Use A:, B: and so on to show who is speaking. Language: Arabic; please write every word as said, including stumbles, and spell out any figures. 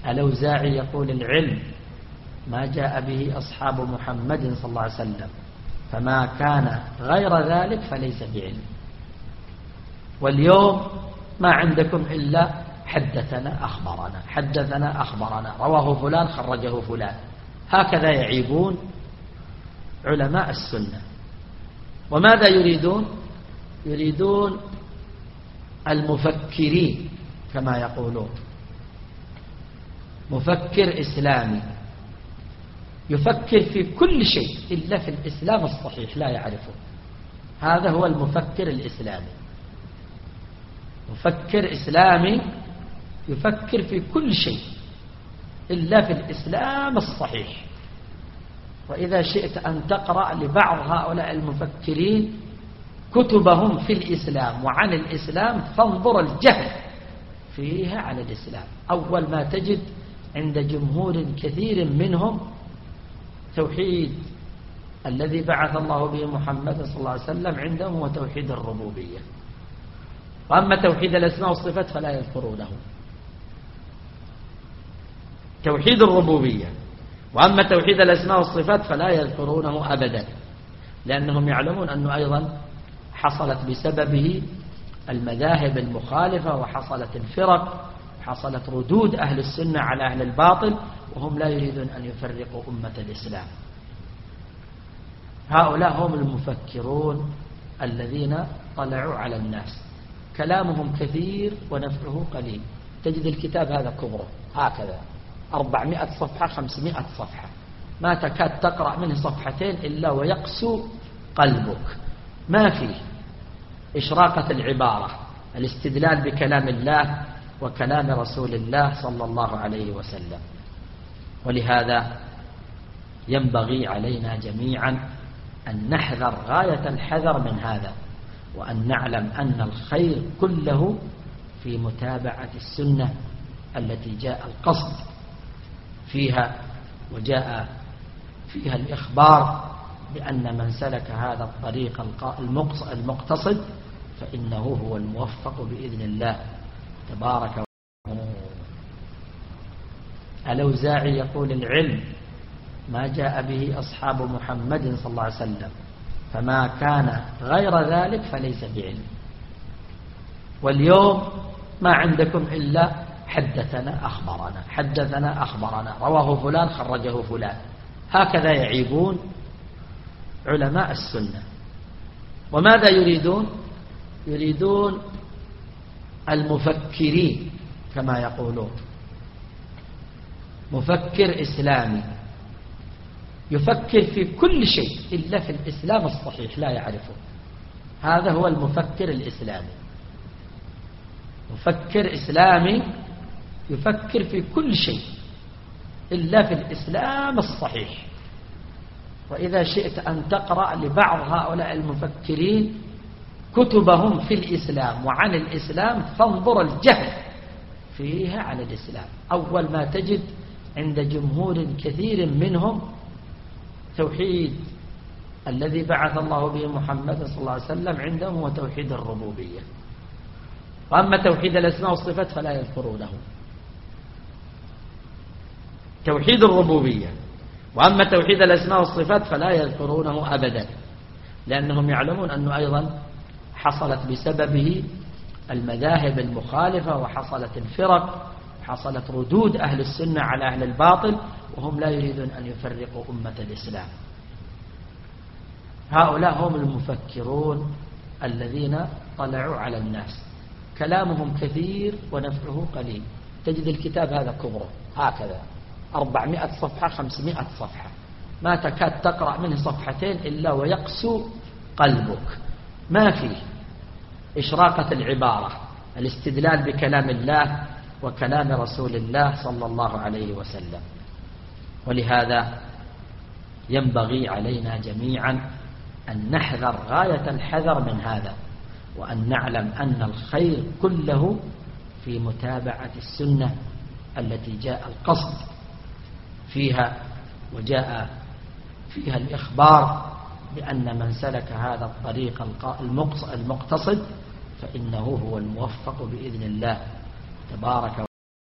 A: الأوزاعي يقول: العلم ما جاء به أصحاب محمد صلى الله عليه وسلم، فما كان غير ذلك فليس بعلم. واليوم ما عندكم إلا حدثنا أخبرنا حدثنا أخبرنا رواه فلان خرجه فلان. هكذا يعيبون علماء السنة. وماذا يريدون؟ يريدون المفكرين كما يقولون، مفكر إسلامي يفكر في كل شيء إلا في الإسلام الصحيح لا يعرفه. هذا هو المفكر الإسلامي، مفكر إسلامي يفكر في كل شيء إلا في الإسلام الصحيح. وإذا شئت أن تقرأ لبعض هؤلاء المفكرين كتبهم في الإسلام وعن الإسلام فانظر الجهل فيها عن الإسلام. أول ما تجد عند جمهور كثير منهم توحيد الذي بعث الله به محمد صلى الله عليه وسلم عندهم هو توحيد الربوبية، وأما توحيد الأسماء والصفات فلا يذكرونه. توحيد الربوبية وأما توحيد الأسماء والصفات فلا يذكرونه أبدا، لأنهم يعلمون أنه أيضا حصلت بسببه المذاهب المخالفة، وحصلت الفرق، حصلت ردود أهل السنة على أهل الباطل، وهم لا يريدون أن يفرقوا أمة الإسلام. هؤلاء هم المفكرون الذين طلعوا على الناس، كلامهم كثير ونفعه قليل. تجد الكتاب هذا كبره هكذا أربعمائة صفحة خمسمائة صفحة، ما تكاد تقرأ منه صفحتين إلا ويقسو قلبك. ما فيه إشراقة العبارة، الاستدلال بكلام الله وكلام رسول الله صلى الله عليه وسلم. ولهذا ينبغي علينا جميعا أن نحذر غاية الحذر من هذا، وأن نعلم أن الخير كله في متابعة السنة التي جاء القصد فيها وجاء فيها الإخبار بأن من سلك هذا الطريق المقتصد فإنه هو الموفق بإذن الله تبارك وتعالى. الأوزاعي يقول: العلم ما جاء به أصحاب محمد صلى الله عليه وسلم، فما كان غير ذلك فليس بعلم. واليوم ما عندكم إلا حدثنا أخبرنا حدثنا أخبرنا رواه فلان خرجه فلان. هكذا يعيبون علماء السنة. وماذا يريدون؟ يريدون المفكرين كما يقولون، مفكر إسلامي يفكر في كل شيء إلا في الإسلام الصحيح لا يعرفه. هذا هو المفكر الإسلامي، مفكر إسلامي يفكر في كل شيء إلا في الإسلام الصحيح. وإذا شئت أن تقرأ لبعض هؤلاء المفكرين كتبهم في الإسلام وعن الإسلام فانظر الجهل فيها عن الإسلام. أول ما تجد عند جمهور كثير منهم توحيد الذي بعث الله به محمد صلى الله عليه وسلم عندهم هو توحيد الربوبية، وأما توحيد الأسماء والصفات فلا يذكرونه. توحيد الربوبية وأما توحيد الأسماء والصفات فلا يذكرونه أبدا، لأنهم يعلمون أنه أيضا حصلت بسببه المذاهب المخالفة، وحصلت الفرق، حصلت ردود أهل السنة على أهل الباطل، وهم لا يريدون أن يفرقوا أمة الإسلام. هؤلاء هم المفكرون الذين طلعوا على الناس، كلامهم كثير ونفعه قليل. تجد الكتاب هذا كبره هكذا أربعمائة صفحة خمسمائة صفحة، ما تكاد تقرأ منه صفحتين إلا ويقسو قلبك. ما فيه إشراقة العبارة، الاستدلال بكلام الله وكلام رسول الله صلى الله عليه وسلم. ولهذا ينبغي علينا جميعا أن نحذر غاية الحذر من هذا، وأن نعلم أن الخير كله في متابعة السنة التي جاء القصد فيها وجاء فيها الإخبار بأن من سلك هذا الطريق المقتصد فإنه هو الموفق بإذن الله تبارك